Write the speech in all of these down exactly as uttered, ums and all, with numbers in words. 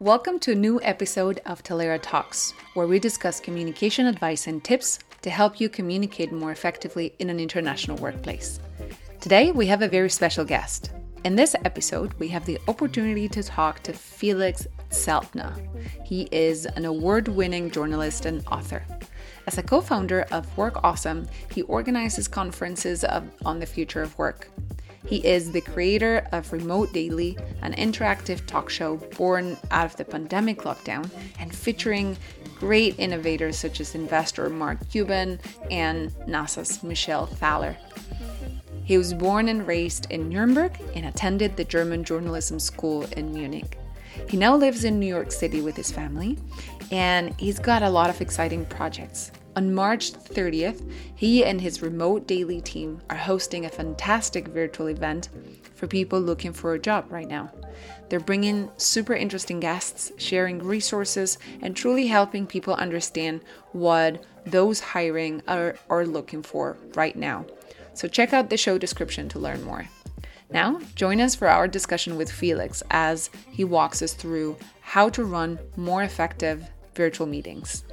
Welcome to a new episode of Talera Talks, where we discuss communication advice and tips to help you communicate more effectively in an international workplace. Today, we have a very special guest. In this episode, we have the opportunity to talk to Felix Zeltner. He is an award-winning journalist and author. As a co-founder of Work Awesome, he organizes conferences of, on the future of work. He is the creator of Remote Daily, an interactive talk show born out of the pandemic lockdown and featuring great innovators such as investor Mark Cuban and NASA's Michelle Thaler. He was born and raised in Nuremberg and attended the German Journalism School in Munich. He now lives in New York City with his family, and he's got a lot of exciting projects. On March thirtieth, he and his Remote Daily team are hosting a fantastic virtual event for people looking for a job right now. They're bringing super interesting guests, sharing resources, and truly helping people understand what those hiring are, are looking for right now. So check out the show description to learn more. Now, join us for our discussion with Felix as he walks us through how to run more effective virtual meetings.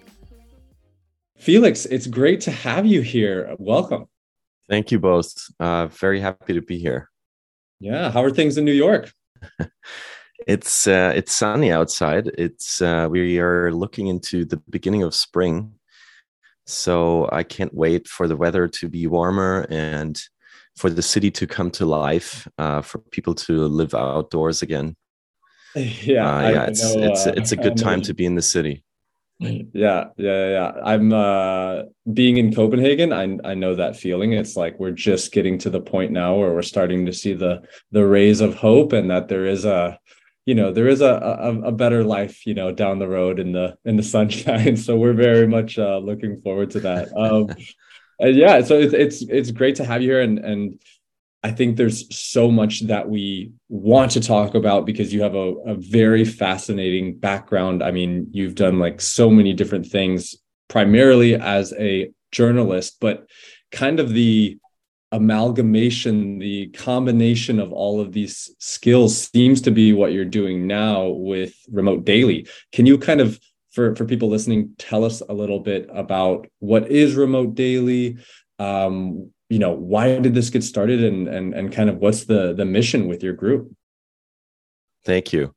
Felix, it's great to have you here. Welcome. Thank you both. Uh, very happy to be here. Yeah. How are things in New York? It's uh, it's sunny outside. It's uh, we are looking into the beginning of spring, so I can't wait for the weather to be warmer and for the city to come to life. Uh, for people to live outdoors again. Yeah, uh, yeah. I It's know, it's uh, it's a good time to be in the city. Yeah, yeah, yeah. I'm uh, being in Copenhagen. I I know that feeling. It's like we're just getting to the point now where we're starting to see the the rays of hope, and that there is a, you know, there is a a, a better life, you know, down the road in the in the sunshine. So we're very much uh, looking forward to that. Um, and yeah, so it's it's it's great to have you here, and and. I think there's so much that we want to talk about because you have a, a very fascinating background. I mean, you've done like so many different things, primarily as a journalist, but kind of the amalgamation, the combination of all of these skills seems to be what you're doing now with Remote Daily. Can you kind of, for, for people listening, tell us a little bit about what is Remote Daily? Um, you know, why did this get started, and and and kind of what's the the mission with your group? Thank you.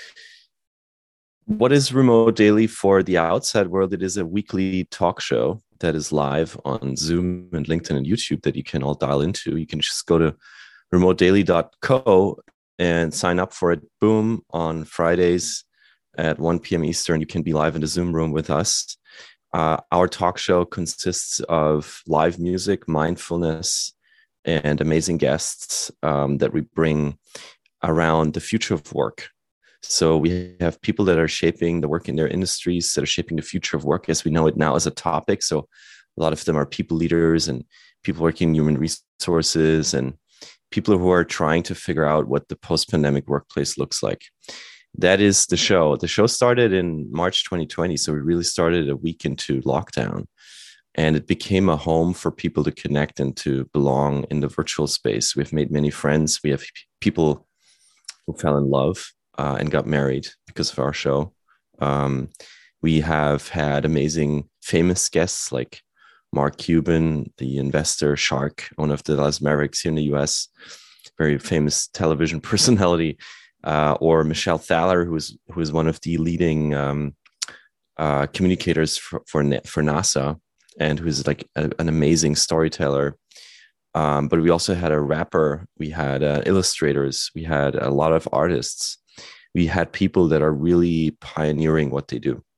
What is Remote Daily for the outside world? It is a weekly talk show that is live on Zoom and LinkedIn and YouTube that you can all dial into. You can just go to remote daily dot co and sign up for it. Boom, on Fridays at one p.m. Eastern, you can be live in the Zoom room with us. Uh, our talk show consists of live music, mindfulness, and amazing guests um, that we bring around the future of work. So we have people that are shaping the work in their industries, that are shaping the future of work as we know it now as a topic. So a lot of them are people leaders and people working in human resources and people who are trying to figure out what the post-pandemic workplace looks like. That is the show. The show started in March twenty twenty. So we really started a week into lockdown, and it became a home for people to connect and to belong in the virtual space. We've made many friends. We have people who fell in love uh, and got married because of our show. Um, we have had amazing famous guests like Mark Cuban, the investor shark, one of the Dallas Mavericks here in the U S, very famous television personality. Uh, or Michelle Thaler, who is who is one of the leading um, uh, communicators for for, for NASA, and who's like a, an amazing storyteller. Um, but we also had a rapper, we had uh, illustrators, we had a lot of artists, we had people that are really pioneering what they do.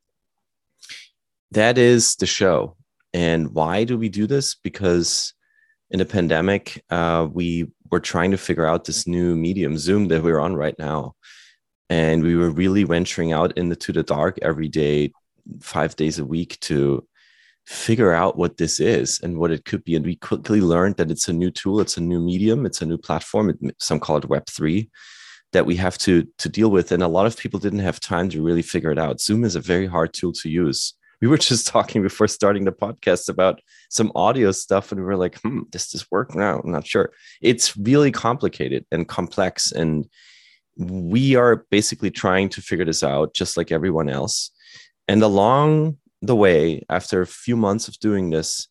That is the show. And why do we do this? Because in the pandemic, uh, we were trying to figure out this new medium, Zoom, that we're on right now. And we were really venturing out into the dark every day, five days a week to figure out what this is and what it could be. And we quickly learned that it's a new tool, it's a new medium, it's a new platform. It, some call it Web three, that we have to, to deal with. And a lot of people didn't have time to really figure it out. Zoom is a very hard tool to use. We were just talking before starting the podcast about some audio stuff, and we were like, hmm, does this work now? I'm not sure. It's really complicated and complex, and we are basically trying to figure this out just like everyone else. And along the way, after a few months of doing this,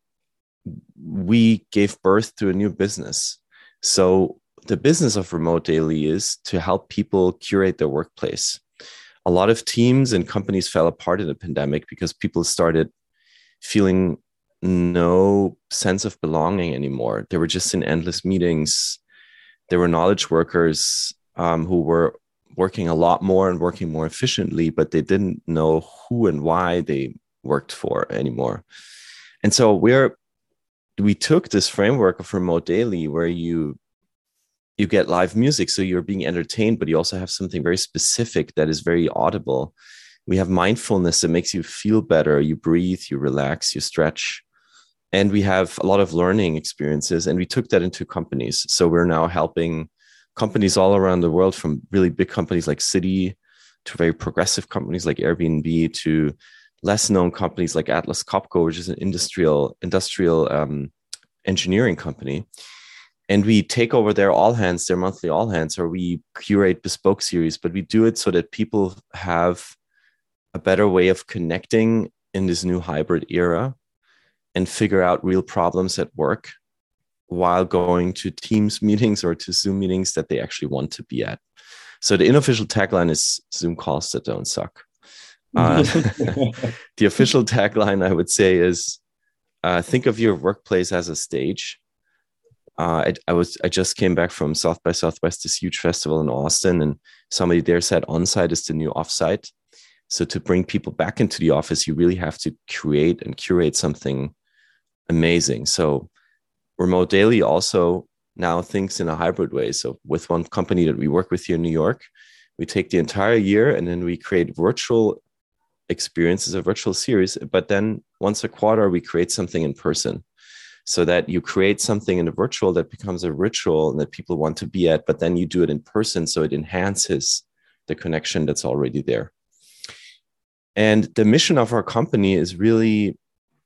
we gave birth to a new business. So the business of Remote Daily is to help people curate their workplace. A lot of teams and companies fell apart in the pandemic because people started feeling no sense of belonging anymore. They were just in endless meetings. There were knowledge workers um, who were working a lot more and working more efficiently, but they didn't know who and why they worked for anymore. And so we're we took this framework of Remote Daily where you you get live music, so you're being entertained, but you also have something very specific that is very audible. We have mindfulness that makes you feel better. You breathe, you relax, you stretch. And we have a lot of learning experiences, and we took that into companies. So we're now helping companies all around the world, from really big companies like Citi to very progressive companies like Airbnb to less known companies like Atlas Copco, which is an industrial industrial um, engineering company. And we take over their all hands, their monthly all hands, or we curate bespoke series, but we do it so that people have a better way of connecting in this new hybrid era and figure out real problems at work while going to Teams meetings or to Zoom meetings that they actually want to be at. So the unofficial tagline is Zoom calls that don't suck. Uh, the official tagline, I would say, is uh, think of your workplace as a stage. Uh, I, I was I just came back from South by Southwest, this huge festival in Austin, and somebody there said on-site is the new off-site. So to bring people back into the office, you really have to create and curate something amazing. So Remote Daily also now thinks in a hybrid way. So with one company that we work with here in New York, we take the entire year and then we create virtual experiences, a virtual series. But then once a quarter, we create something in person, so that you create something in the virtual that becomes a ritual and that people want to be at, but then you do it in person. So it enhances the connection that's already there. And the mission of our company is really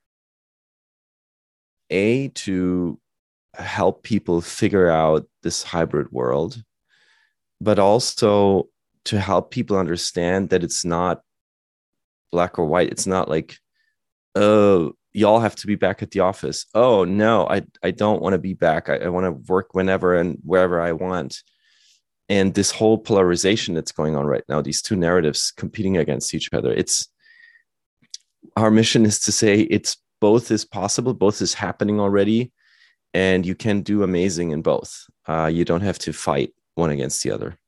A, to help people figure out this hybrid world, but also to help people understand that it's not black or white. It's not like, oh, y'all have to be back at the office. Oh, no, I, I don't want to be back. I, I want to work whenever and wherever I want. And this whole polarization that's going on right now, these two narratives competing against each other, it's our mission is to say it's both is possible, both is happening already, and you can do amazing in both. Uh, you don't have to fight one against the other.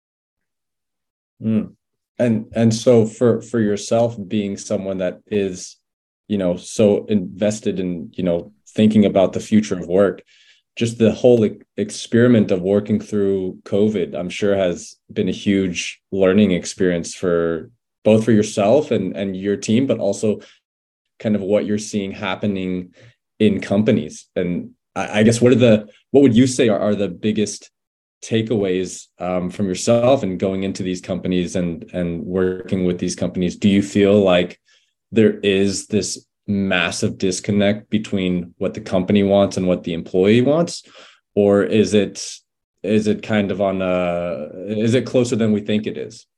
Mm. And and so for for yourself, being someone that is, you know, so invested in, you know, thinking about the future of work, just the whole e- experiment of working through COVID, I'm sure has been a huge learning experience for both for yourself and, and your team, but also kind of what you're seeing happening in companies. And I, I guess what are the, what would you say are, are the biggest takeaways um, from yourself and going into these companies and, and working with these companies? Do you feel like there is this massive disconnect between what the company wants and what the employee wants, or is it is it kind of on a is it closer than we think it is?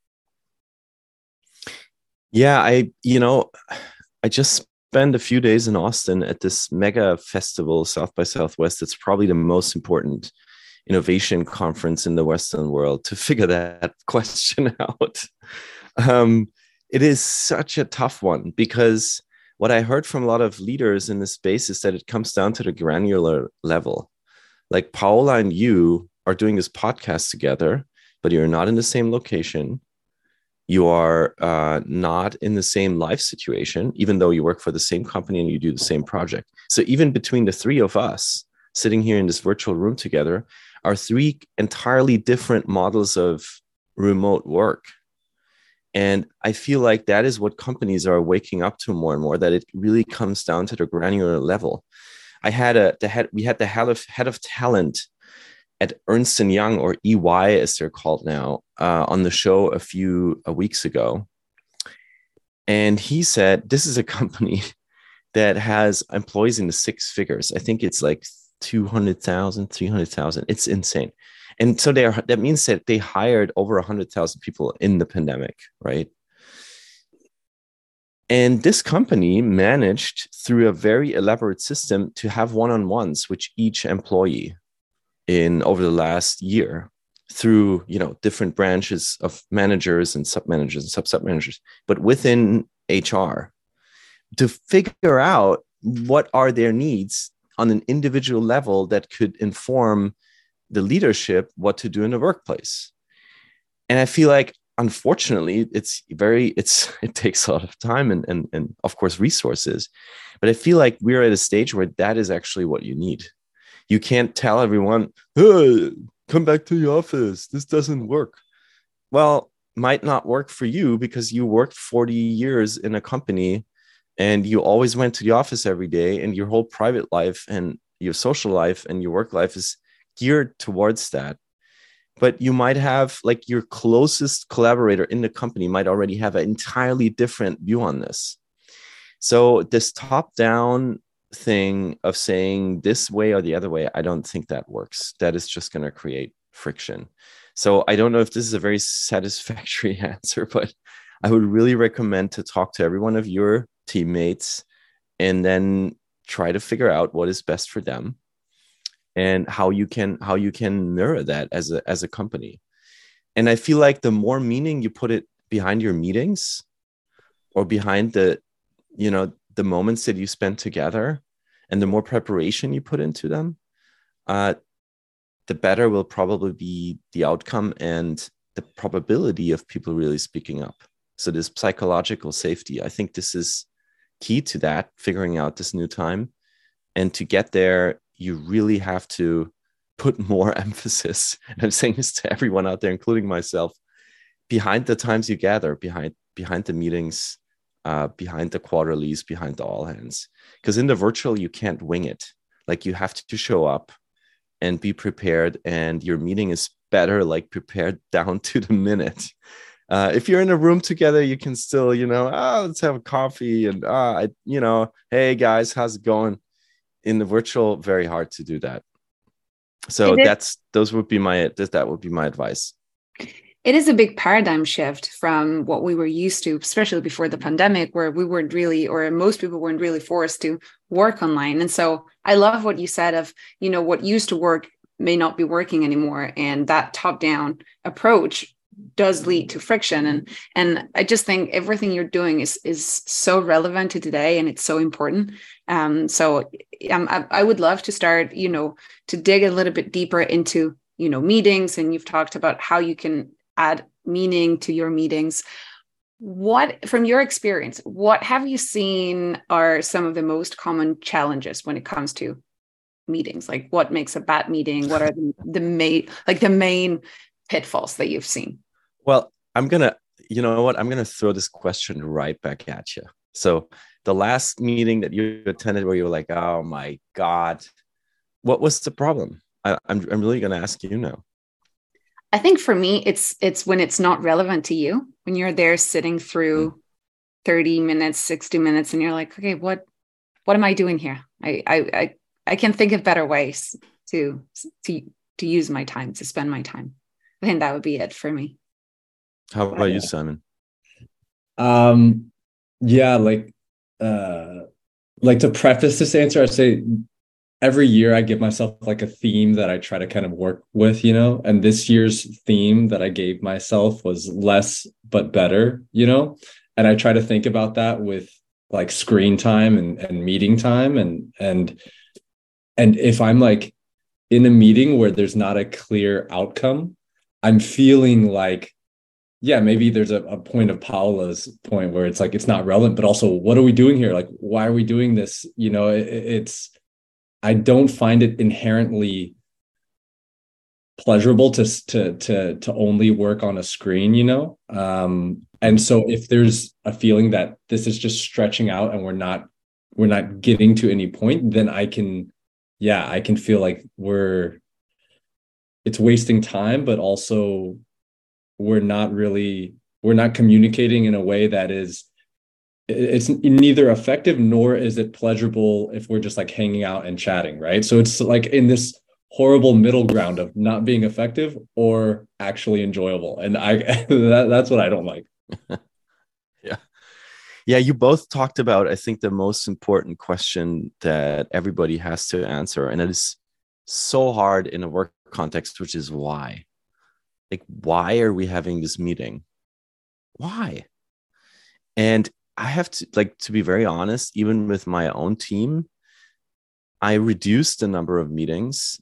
Yeah, I you know I just spent a few days in Austin at this mega festival, South by Southwest. It's probably the most important innovation conference in the Western world, to figure that question out. Um, It is such a tough one, because what I heard from a lot of leaders in this space is that it comes down to the granular level. Like Paola and you are doing this podcast together, but you're not in the same location. You are uh, not in the same life situation, even though you work for the same company and you do the same project. So even between the three of us sitting here in this virtual room together are three entirely different models of remote work. And I feel like that is what companies are waking up to more and more, that it really comes down to the granular level. I had a, the head, we had the head of, head of talent at Ernst and Young, or E Y as they're called now, uh, on the show a few uh, weeks ago. And he said, this is a company that has employees in the six figures. I think it's like two hundred thousand, three hundred thousand. It's insane. And so they are, that means that they hired over one hundred thousand people in the pandemic, right? And this company managed through a very elaborate system to have one-on-ones with each employee in over the last year through, you know, different branches of managers and sub-managers and sub-sub-managers, but within H R, to figure out what are their needs on an individual level that could inform the leadership what to do in the workplace. And I feel like, unfortunately, it's very, it's, it takes a lot of time and, and, and of course, resources. But I feel like we're at a stage where that is actually what you need. You can't tell everyone, hey, come back to the office. This doesn't work. Well, might not work for you because you worked forty years in a company and you always went to the office every day, and your whole private life and your social life and your work life is geared towards that. But you might have, like, your closest collaborator in the company might already have an entirely different view on this. So this top-down thing of saying this way or the other way, I don't think that works. That is just going to create friction. So I don't know if this is a very satisfactory answer, but I would really recommend to talk to every one of your teammates and then try to figure out what is best for them and how you can how you can mirror that as a as a company. And I feel like the more meaning you put it behind your meetings or behind the, you know, the moments that you spend together, and the more preparation you put into them, uh, the better will probably be the outcome and the probability of people really speaking up. So this psychological safety, I think this is key to that, figuring out this new time. And to get there, you really have to put more emphasis, and I'm saying this to everyone out there, including myself, behind the times you gather, behind, behind the meetings, uh, behind the quarterlies, behind the all hands. Because in the virtual, you can't wing it. Like, you have to show up and be prepared, and your meeting is better, like, prepared down to the minute. Uh, if you're in a room together, you can still, you know, oh, let's have a coffee and, uh, I, you know, hey guys, how's it going? In the virtual, very hard to do that. So that's, those would be my, that would be my advice. It is a big paradigm shift from what we were used to, especially before the pandemic, where we weren't really, or most people weren't really forced to work online. And so I love what you said of, you know, what used to work may not be working anymore. And that top-down approach does lead to friction. And, and I just think everything you're doing is, is so relevant to today, and it's so important. Um, so um, I, I would love to start, you know, to dig a little bit deeper into, you know, meetings. And you've talked about how you can add meaning to your meetings. What, from your experience, what have you seen are some of the most common challenges when it comes to meetings? Like, what makes a bad meeting? What are the, the main, like the main pitfalls that you've seen? Well, I'm going to, you know what, I'm going to throw this question right back at you. So the last meeting that you attended where you were like, oh my God, what was the problem? I, I'm, I'm really going to ask you now. I think for me, it's it's when it's not relevant to you, when you're there sitting through mm. thirty minutes, sixty minutes, and you're like, okay, what what am I doing here? I I I, I can think of better ways to to to use my time, to spend my time. I think that would be it for me. How about you, Simon? Um, yeah, like uh, like to preface this answer, I'd say every year I give myself like a theme that I try to kind of work with, you know, and this year's theme that I gave myself was less but better, you know, and I try to think about that with like screen time and, and meeting time. And, and, and if I'm like in a meeting where there's not a clear outcome, I'm feeling like, yeah, maybe there's a, a point of Paula's point where it's like, it's not relevant, but also what are we doing here? Like, why are we doing this? You know, it, it's, I don't find it inherently pleasurable to, to, to, to only work on a screen, you know? Um, and so if there's a feeling that this is just stretching out and we're not, we're not getting to any point, then I can, yeah, I can feel like we're, it's wasting time, but also we're not really, we're not communicating in a way that is, it's neither effective nor is it pleasurable if we're just like hanging out and chatting, right? So it's like in this horrible middle ground of not being effective or actually enjoyable. And I that, that's what I don't like. Yeah. Yeah, you both talked about, I think, the most important question that everybody has to answer. And it is so hard in a work context, which is why? Like, why are we having this meeting? Why? And I have to, like, to be very honest, even with my own team, I reduced the number of meetings.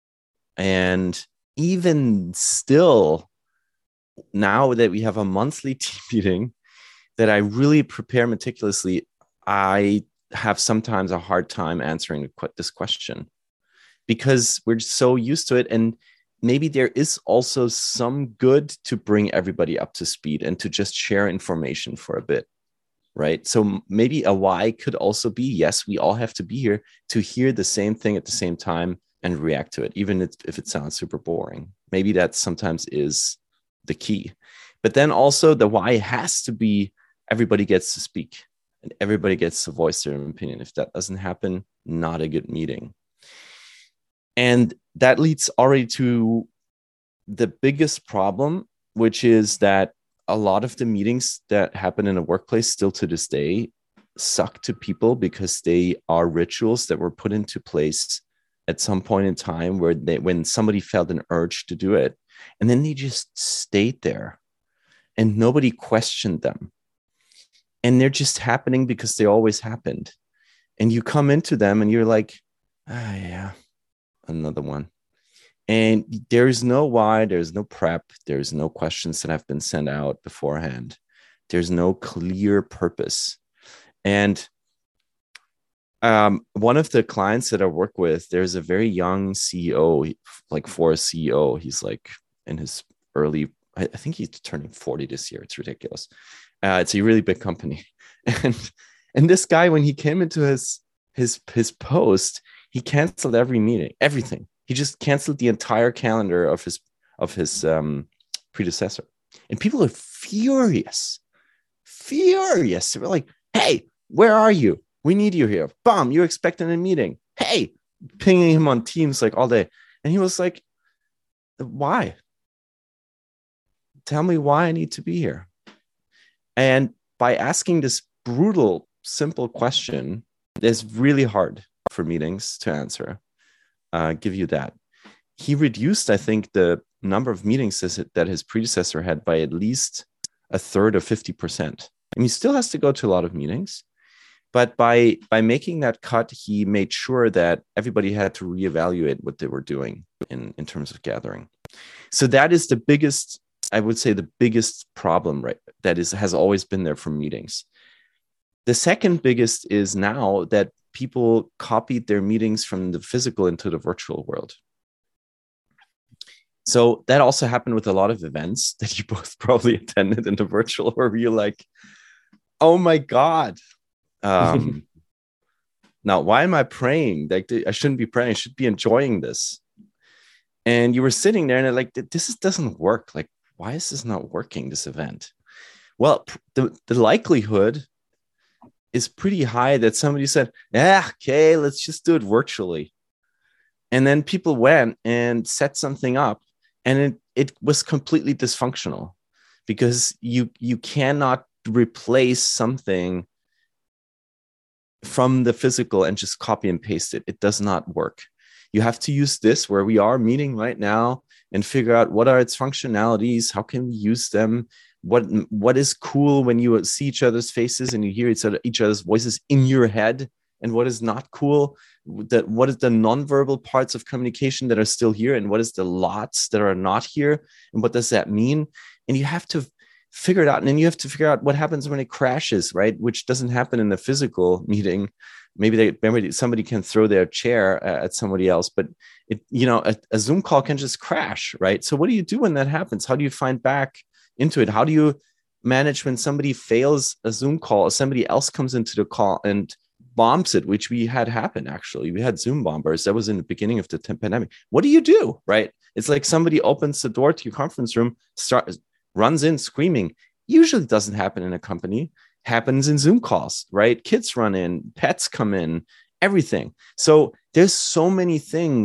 And even still, now that we have a monthly team meeting that I really prepare meticulously, I have sometimes a hard time answering this question because we're so used to it. And maybe there is also some good to bring everybody up to speed and to just share information for a bit, right? So maybe a why could also be, yes, we all have to be here to hear the same thing at the same time and react to it, even if it sounds super boring. Maybe that sometimes is the key. But then also the why has to be everybody gets to speak and everybody gets to voice their opinion. If that doesn't happen, not a good meeting. And that leads already to the biggest problem, which is that a lot of the meetings that happen in a workplace still to this day suck to people because they are rituals that were put into place at some point in time where they, when somebody felt an urge to do it, and then they just stayed there and nobody questioned them. And they're just happening because they always happened. And you come into them and you're like, ah, yeah, another one. And there's no why, there's no prep, there's no questions that have been sent out beforehand. There's no clear purpose. And um, one of the clients that I work with, there's a very young C E O, like for a C E O, he's like in his early, I think he's turning forty this year. It's ridiculous. Uh, it's a really big company. And and this guy, when he came into his his his post, he canceled every meeting, everything. He just canceled the entire calendar of his of his um, predecessor. And people are furious, furious. They were like, hey, where are you? We need you here. Bam, you're expecting a meeting. Hey, pinging him on Teams like all day. And he was like, why? Tell me why I need to be here. And by asking this brutal, simple question, it's really hard for meetings to answer. Uh, give you that. He reduced, I think, the number of meetings that his predecessor had by at least a third of fifty percent. I mean, he still has to go to a lot of meetings, but by by making that cut, he made sure that everybody had to reevaluate what they were doing in, in terms of gathering. So that is the biggest, I would say, the biggest problem, right? That is has always been there for meetings. The second biggest is now that people copied their meetings from the physical into the virtual world. So that also happened with a lot of events that you both probably attended in the virtual, where you're like, oh my God. Um, now, why am I praying? Like, I shouldn't be praying. I should be enjoying this. And you were sitting there and you're like, this doesn't work. Like, why is this not working, this event? Well, the, the likelihood is pretty high that somebody said, yeah, okay, let's just do it virtually. And then people went and set something up, and it, it was completely dysfunctional because you, you cannot replace something from the physical and just copy and paste it. It does not work. You have to use this where we are meeting right now and figure out what are its functionalities, how can we use them, what what is cool when you see each other's faces and you hear each, other, each other's voices in your head, and what is not cool, that what is the nonverbal parts of communication that are still here, and what is the lots that are not here, and what does that mean? And you have to figure it out, and then you have to figure out what happens when it crashes, right? Which doesn't happen in a physical meeting. Maybe they maybe somebody can throw their chair at somebody else, but it, you know, a, a Zoom call can just crash, right? So what do you do when that happens? How do you find back into it? How do you manage when somebody fails a Zoom call or somebody else comes into the call and bombs it, which we had happen, actually. We had Zoom bombers. That was in the beginning of the pandemic. What do you do, right? It's like somebody opens the door to your conference room, start, runs in screaming. Usually doesn't happen in a company. Happens in Zoom calls, right? Kids run in, pets come in, everything. So there's so many things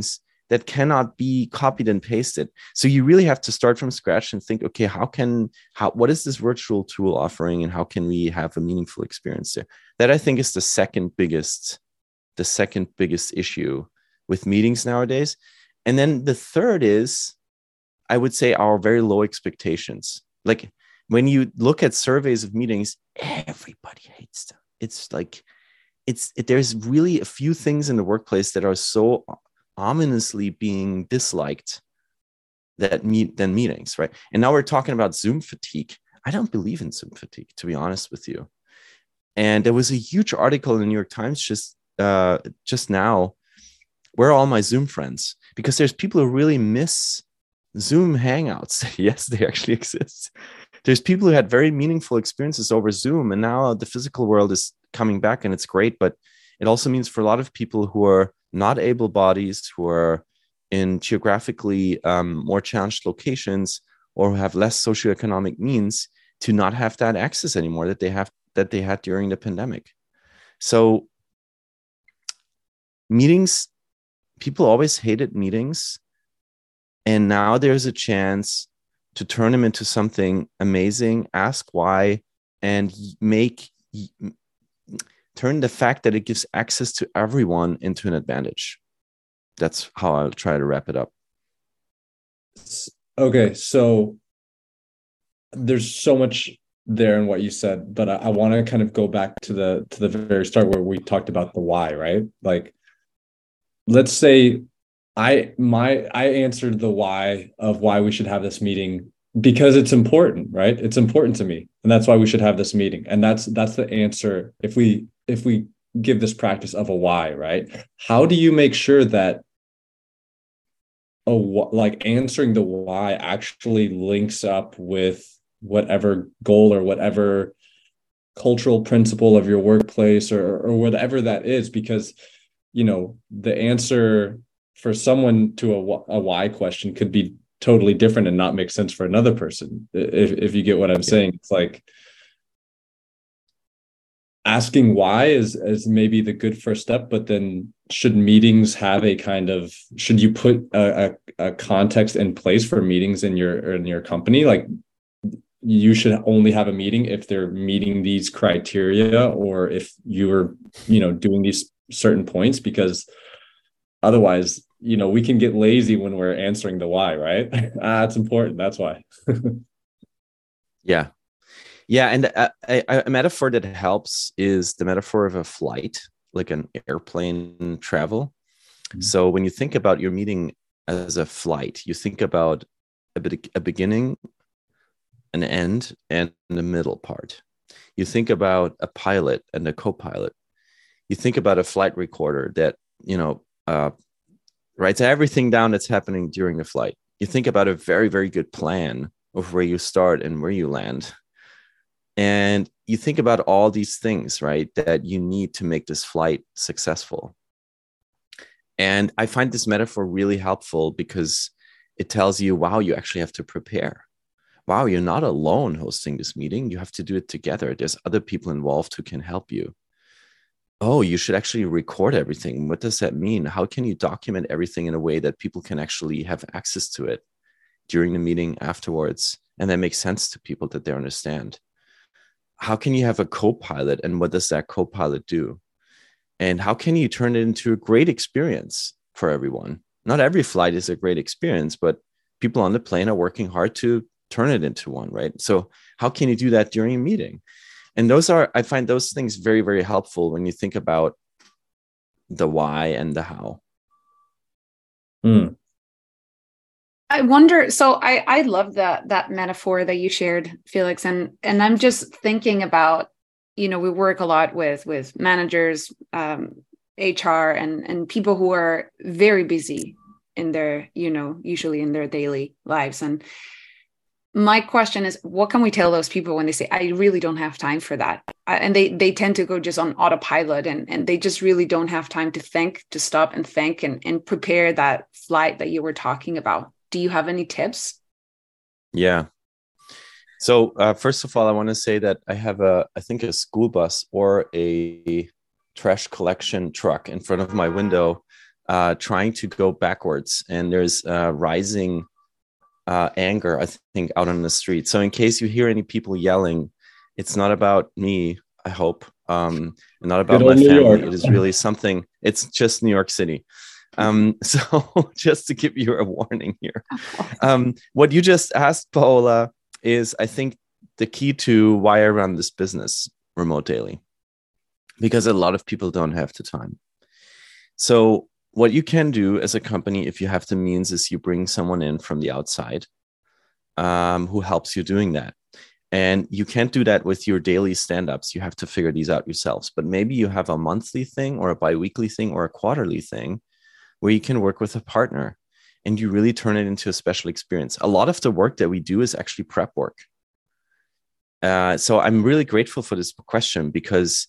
that cannot be copied and pasted. So you really have to start from scratch and think, okay, how can, how, what is this virtual tool offering and how can we have a meaningful experience there? That I think is the second biggest, the second biggest issue with meetings nowadays. And then the third is, I would say, our very low expectations. Like when you look at surveys of meetings, everybody hates them. It's like, it's, it, there's really a few things in the workplace that are so ominously being disliked that meet than meetings, right? And now we're talking about Zoom fatigue. I don't believe in Zoom fatigue, to be honest with you. And there was a huge article in the New York Times just uh, just now. Where are all my Zoom friends? Because there's people who really miss Zoom Hangouts. Yes, they actually exist. There's people who had very meaningful experiences over Zoom, and now the physical world is coming back, and it's great. But it also means for a lot of people who are not able bodies, who are in geographically um, more challenged locations or who have less socioeconomic means, to not have that access anymore that they have that they had during the pandemic. So meetings, people always hated meetings, and now there's a chance to turn them into something amazing. Ask why, and make turn the fact that it gives access to everyone into an advantage. That's how I'll try to wrap it up. Okay, so there's so much there in what you said, but I, I want to kind of go back to the to the very start where we talked about the why, right? Like, let's say I my I answered the why of why we should have this meeting because it's important, right? It's important to me, and that's why we should have this meeting. And that's that's the answer. If we if we give this practice of a why, right? How do you make sure that a like answering the why actually links up with whatever goal or whatever cultural principle of your workplace or or whatever that is? Because, you know, the answer for someone to a, a why question could be totally different and not make sense for another person. If if you get what I'm yeah. saying, it's like asking why is is maybe the good first step, but then should meetings have a kind of, should you put a, a, a context in place for meetings in your in your company? Like, you should only have a meeting if they're meeting these criteria, or if you're, you know, doing these certain points, because otherwise, you know, we can get lazy when we're answering the why, right? ah, it's important. That's why. yeah. Yeah. And a, a, a metaphor that helps is the metaphor of a flight, like an airplane travel. Mm-hmm. So when you think about your meeting as a flight, you think about a, bit, a beginning, an end, and the middle part. You think about a pilot and a co-pilot. You think about a flight recorder that, you know, uh, writes everything down that's happening during the flight. You think about a very, very good plan of where you start and where you land. And you think about all these things, right, that you need to make this flight successful. And I find this metaphor really helpful because it tells you, wow, you actually have to prepare. Wow, you're not alone hosting this meeting. You have to do it together. There's other people involved who can help you. Oh, you should actually record everything. What does that mean? How can you document everything in a way that people can actually have access to it during the meeting afterwards? And that makes sense to people, that they understand. How can you have a co-pilot, and what does that co-pilot do? And how can you turn it into a great experience for everyone? Not every flight is a great experience, but people on the plane are working hard to turn it into one, right? So how can you do that during a meeting? And those are, I find those things very, very helpful when you think about the why and the how. Mm. I wonder, so I, I love that, that metaphor that you shared, Felix. And, and I'm just thinking about, you know, we work a lot with, with managers, um, H R and, and people who are very busy in their, you know, usually in their daily lives. And my question is, what can we tell those people when they say, I really don't have time for that? And they they tend to go just on autopilot, and, and they just really don't have time to think, to stop and think and, and prepare that flight that you were talking about. Do you have any tips? Yeah. So uh, first of all, I want to say that I have a, I think a school bus or a trash collection truck in front of my window uh, trying to go backwards, and there's uh, rising uh, anger, I think, out on the street. So in case you hear any people yelling, it's not about me, I hope, um, and not about Good my old New family. York. It is really something, it's just New York City. Um, so just to give you a warning here. Um, what you just asked, Paola, is I think the key to why I run this business, Remote Daily, because a lot of people don't have the time. So what you can do as a company, if you have the means, is you bring someone in from the outside um, who helps you doing that. And you can't do that with your daily stand-ups. You have to figure these out yourselves. But maybe you have a monthly thing or a bi-weekly thing or a quarterly thing where you can work with a partner and you really turn it into a special experience. A lot of the work that we do is actually prep work. Uh, so I'm really grateful for this question, because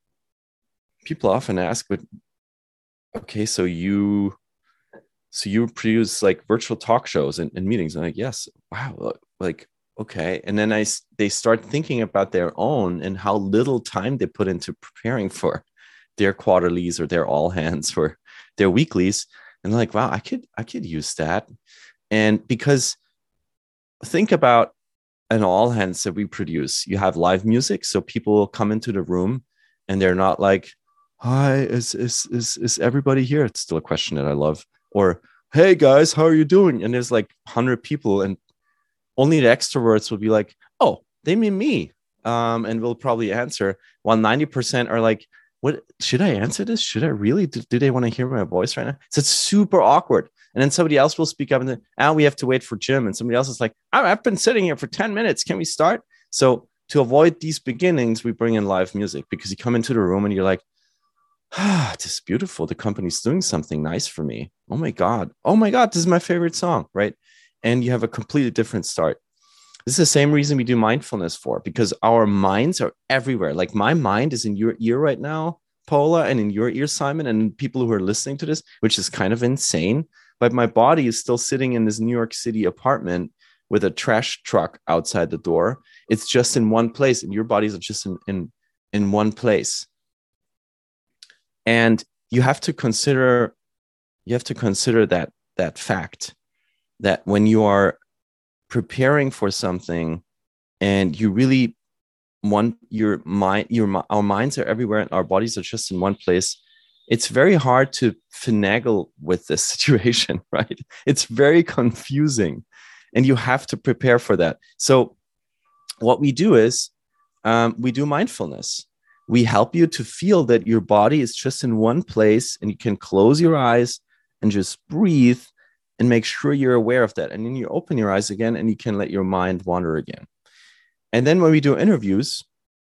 people often ask, but okay, so you, so you produce like virtual talk shows and, and meetings. And I'm like, yes, wow, like, okay. And then I, they start thinking about their own and how little time they put into preparing for their quarterlies or their all hands for their weeklies. And like, wow, I could, I could use that. And because think about an all hands that we produce, you have live music. So people come into the room and they're not like, hi, is, is, is, is everybody here? It's still a question that I love. Or, hey guys, how are you doing? And there's like one hundred people and only the extroverts will be like, oh, they mean me. Um, and we'll probably answer, while ninety percent are like, what, should I answer this? Should I really? Do, do they want to hear my voice right now? So it's super awkward. And then somebody else will speak up and then, ah, we have to wait for Jim. And somebody else is like, oh, I've been sitting here for ten minutes. Can we start? So to avoid these beginnings, we bring in live music, because you come into the room and you're like, ah, this is beautiful. The company's doing something nice for me. Oh my God. Oh my God. This is my favorite song, right? And you have a completely different start. This is the same reason we do mindfulness for, because our minds are everywhere. Like my mind is in your ear right now, Paula, and in your ear, Simon, and people who are listening to this, which is kind of insane. But my body is still sitting in this New York City apartment with a trash truck outside the door. It's just in one place, and your bodies are just in, in, in one place. And you have to consider, you have to consider that, that fact that when you are preparing for something and you really want your mind, your, our minds are everywhere and our bodies are just in one place, it's very hard to finagle with this situation, right? It's very confusing and you have to prepare for that. So what we do is um, we do mindfulness. We help you to feel that your body is just in one place and you can close your eyes and just breathe and make sure you're aware of that. And then you open your eyes again and you can let your mind wander again. And then when we do interviews,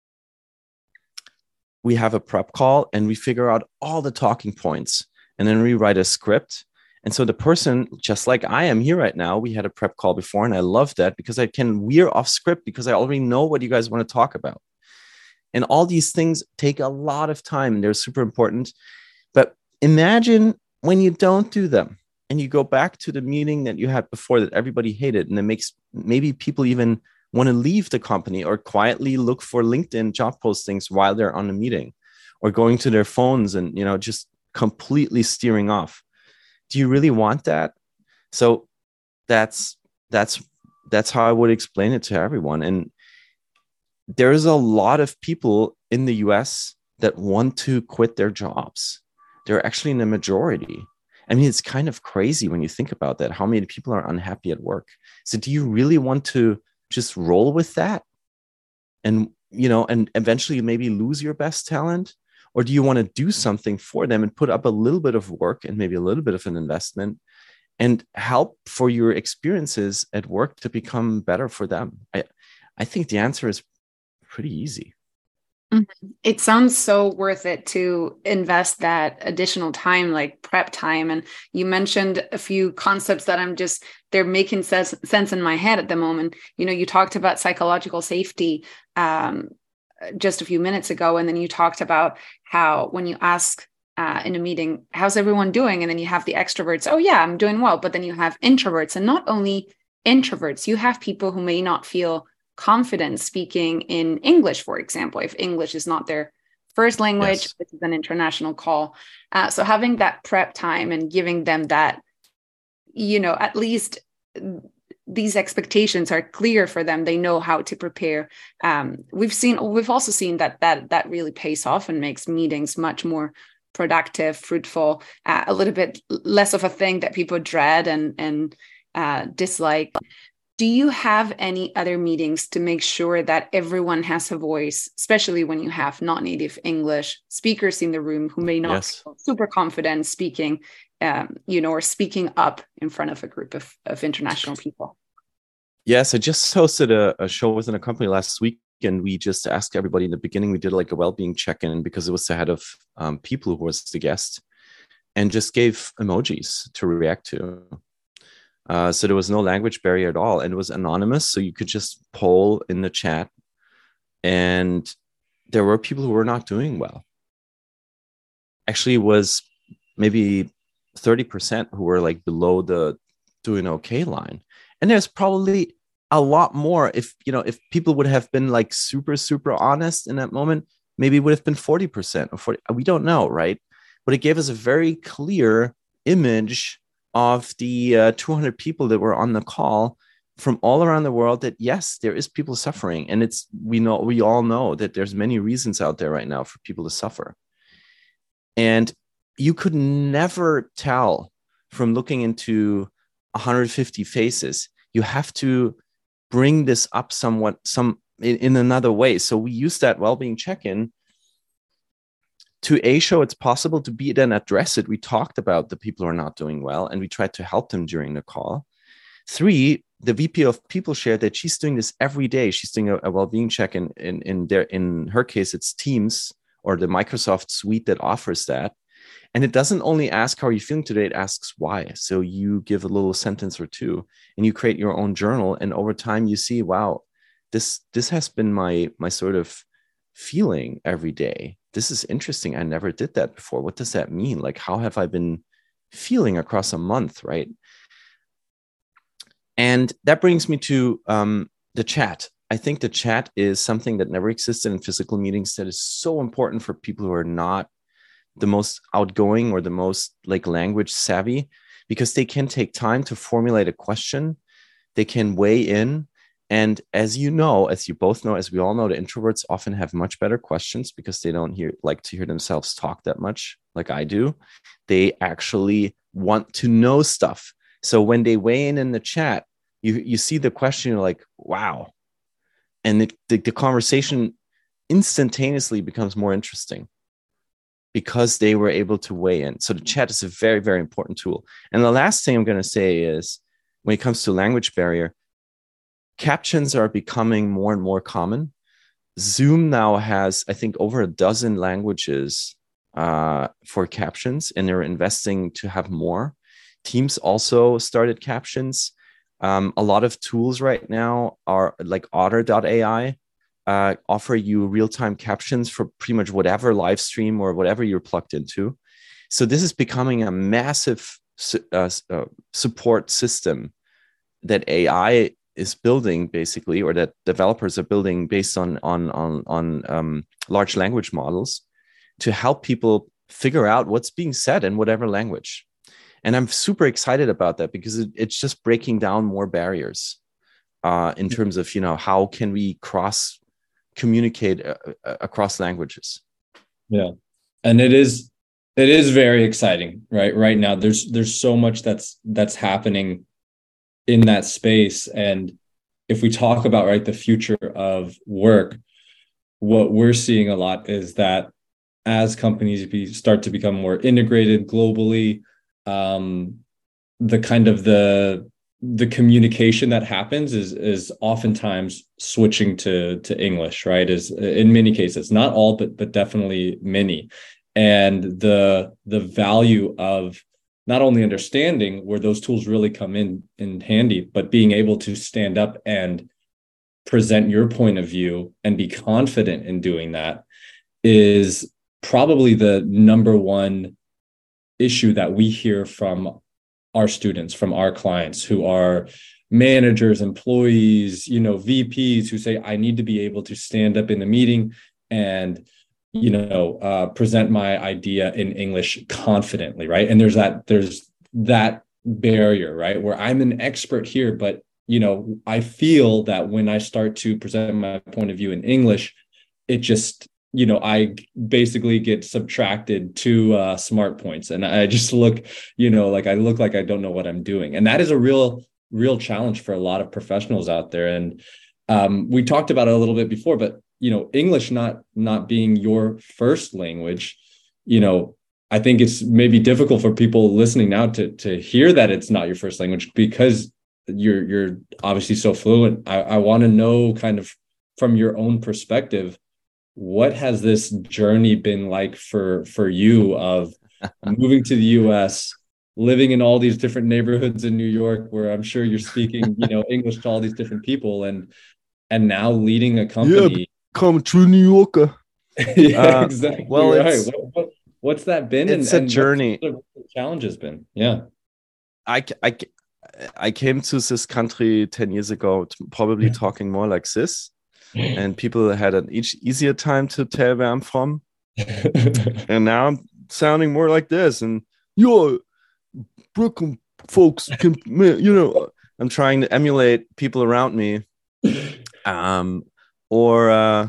we have a prep call and we figure out all the talking points and then we write a script. And so the person, just like I am here right now, we had a prep call before and I love that because I can veer off script because I already know what you guys want to talk about. And all these things take a lot of time and they're super important. But imagine when you don't do them and you go back to the meeting that you had before that everybody hated, and it makes maybe people even want to leave the company or quietly look for LinkedIn job postings while they're on a meeting or going to their phones and, you know, just completely steering off. Do you really want that? So that's, that's, that's how I would explain it to everyone. And there's a lot of people in the U S that want to quit their jobs. They're actually in the majority. I mean, it's kind of crazy when you think about that, how many people are unhappy at work. So do you really want to just roll with that and, you know, and eventually maybe lose your best talent? Or do you want to do something for them and put up a little bit of work and maybe a little bit of an investment and help for your experiences at work to become better for them? I, I think the answer is pretty easy. Mm-hmm. It sounds so worth it to invest that additional time, like prep time. And you mentioned a few concepts that I'm just, they're making sense, sense in my head at the moment. You know, you talked about psychological safety um, just a few minutes ago. And then you talked about how when you ask uh, in a meeting, how's everyone doing? And then you have the extroverts, oh yeah, I'm doing well. But then you have introverts, and not only introverts, you have people who may not feel confident speaking in English, for example, if English is not their first language, Yes. this is an international call. Uh, so having that prep time and giving them that, you know, at least these expectations are clear for them. They know how to prepare. Um, we've seen, we've also seen that that that really pays off and makes meetings much more productive, fruitful, uh, a little bit less of a thing that people dread and and uh, dislike. Do you have any other meetings to make sure that everyone has a voice, especially when you have not native English speakers in the room who may not Yes. feel super confident speaking, um, you know, or speaking up in front of a group of, of international people? Yes, I just hosted a, a show within a company last week, and we just asked everybody in the beginning. We did like a well-being check-in because it was the head of um, people who was the guest, and just gave emojis to react to. Uh, so there was no language barrier at all, and it was anonymous. So you could just poll in the chat, and there were people who were not doing well. Actually, it was maybe thirty percent who were like below the doing okay line. And there's probably a lot more. If, you know, if people would have been like super, super honest in that moment, maybe it would have been forty percent or forty. We don't know, right? But it gave us a very clear image of the uh, two hundred people that were on the call from all around the world, that yes, there is people suffering. And it's, we know, we all know that there's many reasons out there right now for people to suffer. And you could never tell from looking into one hundred fifty faces. You have to bring this up somewhat, some in, in another way. So we use that well-being check-in to A, show it's possible, to B, then address it. We talked about the people who are not doing well, and we tried to help them during the call. Three, the V P of people shared that she's doing this every day. She's doing a, a well-being check-in in, in, their, in her case, it's Teams or the Microsoft suite that offers that. And it doesn't only ask, how are you feeling today? It asks why. So you give a little sentence or two and you create your own journal. And over time you see, wow, this, this has been my, my sort of feeling every day. This is interesting. I never did that before. What does that mean? Like, how have I been feeling across a month, right? And that brings me to um, the chat. I think the chat is something that never existed in physical meetings that is so important for people who are not the most outgoing or the most like language savvy, because they can take time to formulate a question. They can weigh in. And as you know, as you both know, as we all know, the introverts often have much better questions because they don't hear like to hear themselves talk that much like I do. They actually want to know stuff. So when they weigh in in the chat, you, you see the question, you're like, wow. And the, the, the conversation instantaneously becomes more interesting, because they were able to weigh in. So the chat is a very, very important tool. And the last thing I'm going to say is, when it comes to language barrier, captions are becoming more and more common. Zoom now has, I think, over a dozen languages uh, for captions, and they're investing to have more. Teams also started captions. Um, a lot of tools right now are like otter dot A I. Uh, offer you real-time captions for pretty much whatever live stream or whatever you're plugged into. So this is becoming a massive su- uh, uh, support system that A I is building, basically, or that developers are building based on on on on um, large language models, to help people figure out what's being said in whatever language. And I'm super excited about that, because it, it's just breaking down more barriers uh, in terms of, you know, how can we cross communicate uh, across languages. Yeah. And it is, it is very exciting, right? Right now, there's, there's so much that's, that's happening in that space. And if we talk about, right, the future of work, what we're seeing a lot is that as companies be, start to become more integrated globally, um, the kind of the, the communication that happens is is oftentimes switching to to English, right? Is in many cases, not all, but but definitely many. And the the value of not only understanding where those tools really come in in handy, but being able to stand up and present your point of view and be confident in doing that is probably the number one issue that we hear from our students, from our clients who are managers, employees, you know, V Ps who say, I need to be able to stand up in a meeting and you know, uh, present my idea in English confidently, right? And there's that, there's that barrier, right? Where I'm an expert here, but, you know, I feel that when I start to present my point of view in English, it just, you know, I basically get subtracted two uh, smart points. And I just look, you know, like I look like I don't know what I'm doing. And that is a real, real challenge for a lot of professionals out there. And um, we talked about it a little bit before, but, you know, English not, not being your first language, you know, I think it's maybe difficult for people listening now to, to hear that it's not your first language because you're, you're obviously so fluent. I, I want to know kind of from your own perspective, what has this journey been like for for you of moving to the U S, living in all these different neighborhoods in New York, where I'm sure you're speaking, you know, English to all these different people, and and now leading a company. Yeah, come true New Yorker. Yeah, uh, exactly. Well, right. it's, what, what, what's that been? It's and, a and journey. What the challenge has been? Yeah. I, I, I came to this country ten years ago, probably talking more like this. And people had an each easier time to tell where I'm from. And now I'm sounding more like this. And yo, Brooklyn folks can, you know, I'm trying to emulate people around me. Um, or uh,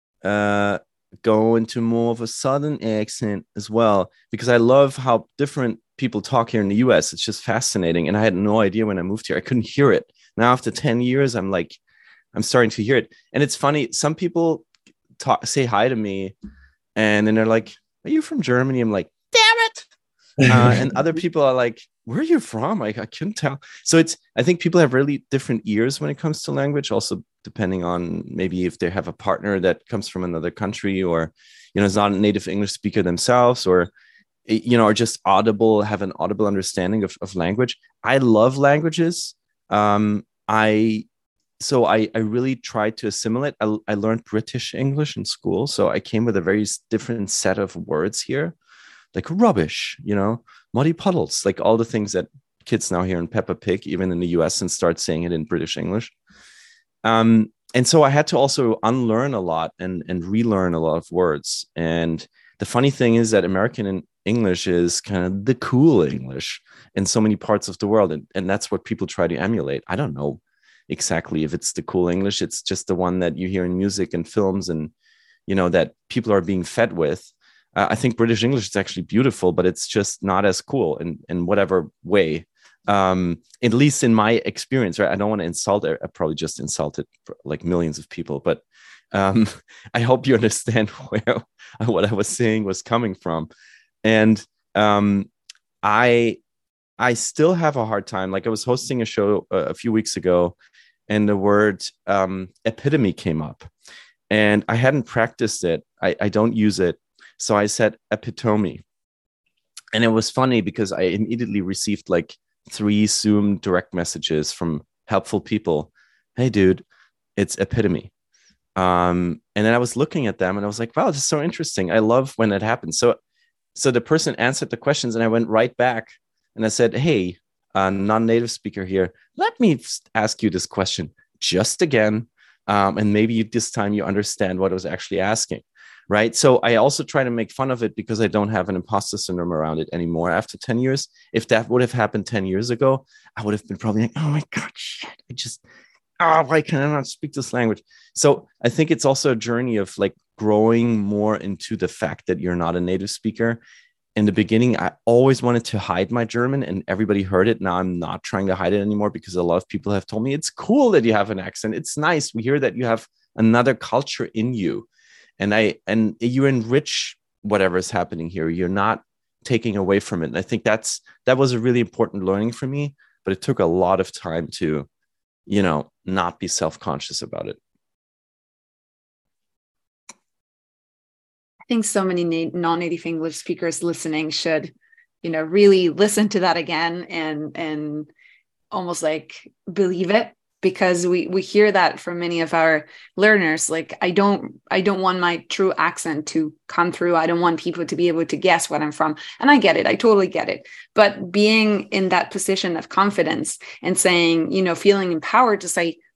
uh, go into more of a Southern accent as well, because I love how different people talk here in the U S. It's just fascinating. And I had no idea when I moved here. I couldn't hear it. Now, after ten years, I'm like, I'm starting to hear it. And it's funny. Some people talk, say hi to me and then they're like, are you from Germany? I'm like, damn it. Uh, and other people are like, where are you from? I, I couldn't tell. So it's, I think people have really different ears when it comes to language, also depending on maybe if they have a partner that comes from another country, or, you know, is not a native English speaker themselves, or, you know, are just audible, have an audible understanding of, of language. I love languages. Um, I, So I, I really tried to assimilate. I, I learned British English in school. So I came with a very different set of words here, like rubbish, you know, muddy puddles, like all the things that kids now hear in Peppa Pig, even in the U S, and start saying it in British English. Um, and so I had to also unlearn a lot and, and relearn a lot of words. And the funny thing is that American English is kind of the cool English in so many parts of the world. And, and that's what people try to emulate. I don't know exactly if it's the cool English. It's just the one that you hear in music and films, and, you know, that people are being fed with. Uh, I think British English is actually beautiful, but it's just not as cool in, in whatever way, um, at least in my experience, right? I don't want to insult it. I probably just insulted like millions of people, but um, I hope you understand where what I was saying was coming from. And um, I, I still have a hard time. Like, I was hosting a show a, a few weeks ago, and the word um, epitome came up, and I hadn't practiced it. I, I don't use it. So I said epitome. And it was funny because I immediately received like three Zoom direct messages from helpful people. Hey, dude, it's epitome. Um, and then I was looking at them and I was like, wow, this is so interesting. I love when that happens. So, so the person answered the questions, and I went right back and I said, hey, a non-native speaker here, let me ask you this question just again. Um, and maybe this time you understand what I was actually asking. Right. So I also try to make fun of it because I don't have an imposter syndrome around it anymore after ten years. If that would have happened ten years ago, I would have been probably like, oh my God, shit, I just, oh, why can I not speak this language? So I think it's also a journey of like growing more into the fact that you're not a native speaker. In the beginning, I always wanted to hide my German, and everybody heard it. Now I'm not trying to hide it anymore because a lot of people have told me it's cool that you have an accent. It's nice. We hear that you have another culture in you. And I and you enrich whatever is happening here. You're not taking away from it. And I think that's that was a really important learning for me. But it took a lot of time to, you know, not be self-conscious about it. I think so many na- non-native English speakers listening should, you know, really listen to that again and and almost like believe it. Because we we hear that from many of our learners, like, I don't I don't want my true accent to come through. I don't want people to be able to guess what I'm from. And I get it. I totally get it. But being in that position of confidence and saying, you know, feeling empowered to say,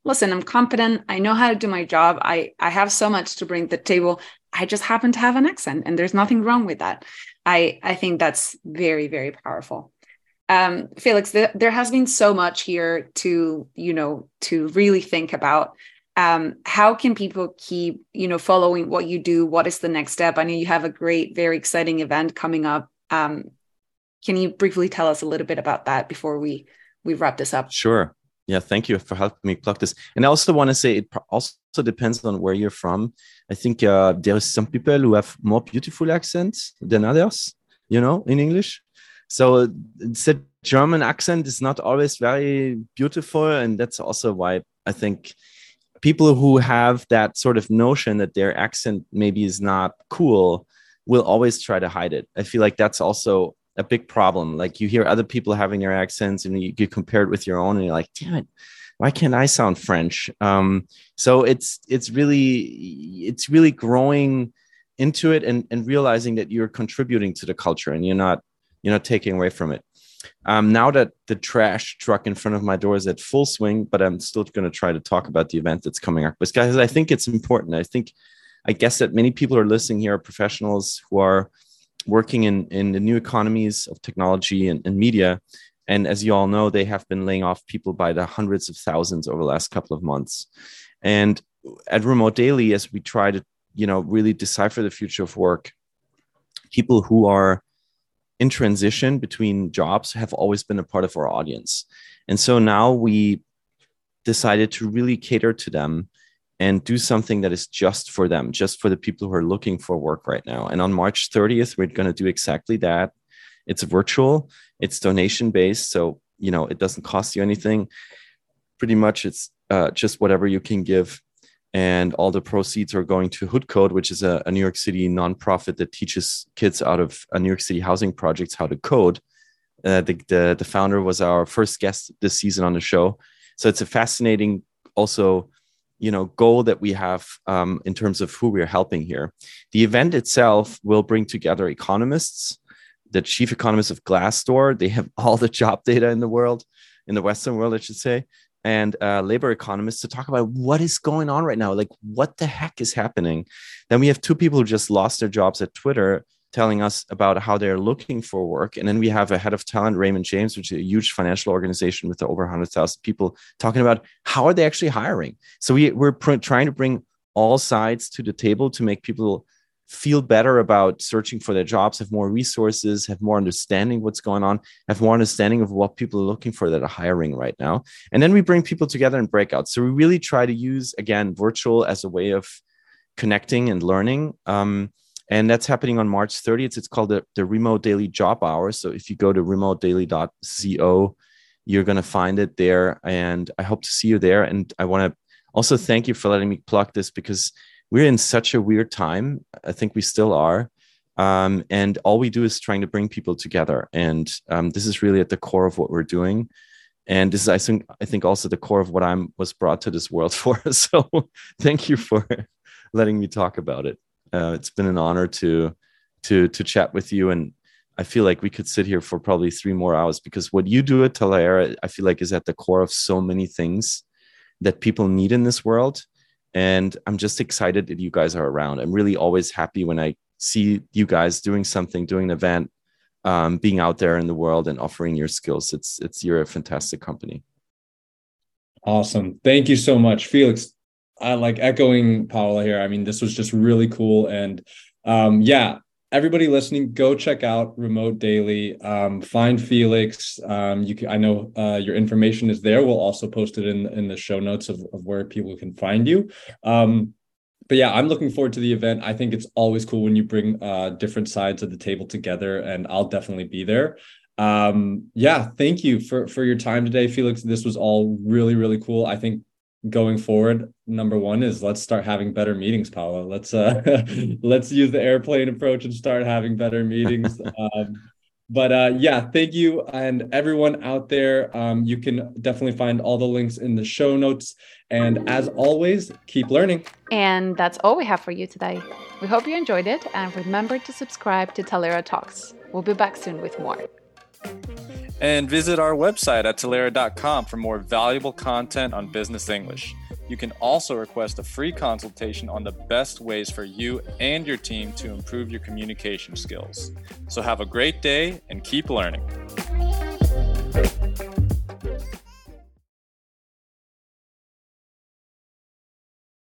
listen, I'm competent. I know how to do my job. I, I have so much to bring to the table. I just happen to have an accent, and there's nothing wrong with that. I, I think that's very, very powerful. Um, Felix, th- there has been so much here to, you know, to really think about. Um, how can people keep, you know, following what you do? What is the next step? I know you have a great, very exciting event coming up. Um, can you briefly tell us a little bit about that before we, we wrap this up? Sure. Yeah, thank you for helping me plug this. And I also want to say it also depends on where you're from. I think uh, there are some people who have more beautiful accents than others, you know, in English. So the German accent is not always very beautiful. And that's also why I think people who have that sort of notion that their accent maybe is not cool will always try to hide it. I feel like that's also a big problem. Like you hear other people having their accents and you, you compare it with your own and you're like, damn it, why can't I sound French? Um, so it's it's really it's really growing into it and, and realizing that you're contributing to the culture and you're not you're not taking away from it. Um, now that the trash truck in front of my door is at full swing, but I'm still going to try to talk about the event that's coming up. But guys, I think it's important. I think, I guess that many people are listening here are professionals who are working in, in the new economies of technology and, and media. And as you all know, they have been laying off people by the hundreds of thousands over the last couple of months. And at Remote Daily, as we try to, you know, really decipher the future of work, people who are in transition between jobs have always been a part of our audience. And so now we decided to really cater to them and do something that is just for them, just for the people who are looking for work right now. And on March thirtieth, we're going to do exactly that. It's virtual, it's donation based. So, you know, it doesn't cost you anything. Pretty much it's uh, just whatever you can give. And all the proceeds are going to Hood Code, which is a, a New York City nonprofit that teaches kids out of a New York City housing projects how to code. Uh, the, the, the founder was our first guest this season on the show. So it's a fascinating, also, you know, goal that we have um, in terms of who we're helping here. The event itself will bring together economists, the chief economist of Glassdoor. They have all the job data in the world, in the Western world, I should say. And uh, labor economists to talk about what is going on right now. Like, what the heck is happening? Then we have two people who just lost their jobs at Twitter telling us about how they're looking for work. And then we have a head of talent, Raymond James, which is a huge financial organization with over one hundred thousand people, talking about how are they actually hiring. So we, we're pr- trying to bring all sides to the table to make people feel better about searching for their jobs, have more resources, have more understanding what's going on, have more understanding of what people are looking for that are hiring right now. And then we bring people together in breakouts. So we really try to use, again, virtual as a way of connecting and learning. Um, and that's happening on March thirtieth. It's called the, the Remote Daily Job Hour. So if you go to remote daily dot co, you're going to find it there. And I hope to see you there. And I want to also thank you for letting me plug this, because we're in such a weird time. I think we still are. Um, and all we do is trying to bring people together. And um, this is really at the core of what we're doing. And this is, I think, I think also the core of what I was brought to this world for. So thank you for letting me talk about it. Uh, it's been an honor to, to, to chat with you. And I feel like we could sit here for probably three more hours, because what you do at Talaera, I feel like, is at the core of so many things that people need in this world. And I'm just excited that you guys are around. I'm really always happy when I see you guys doing something, doing an event, um, being out there in the world and offering your skills. It's, it's, you're a fantastic company. Awesome. Thank you so much, Felix. I like echoing Paula here. I mean, this was just really cool. And um, yeah, everybody listening, go check out Remote Daily. Um, find Felix. Um, you can, I know uh, your information is there. We'll also post it in, in the show notes of, of where people can find you. Um, but yeah, I'm looking forward to the event. I think it's always cool when you bring uh, different sides of the table together, and I'll definitely be there. Um, yeah, thank you for, for your time today, Felix. This was all really, really cool. I think going forward, number one is let's start having better meetings, Paula. Let's uh, let's use the airplane approach and start having better meetings. Um, but uh, yeah, thank you. And everyone out there, um, you can definitely find all the links in the show notes. And as always, keep learning. And that's all we have for you today. We hope you enjoyed it, and remember to subscribe to Talaera Talks. We'll be back soon with more. And visit our website at Talera dot com for more valuable content on business English. You can also request a free consultation on the best ways for you and your team to improve your communication skills. So have a great day and keep learning.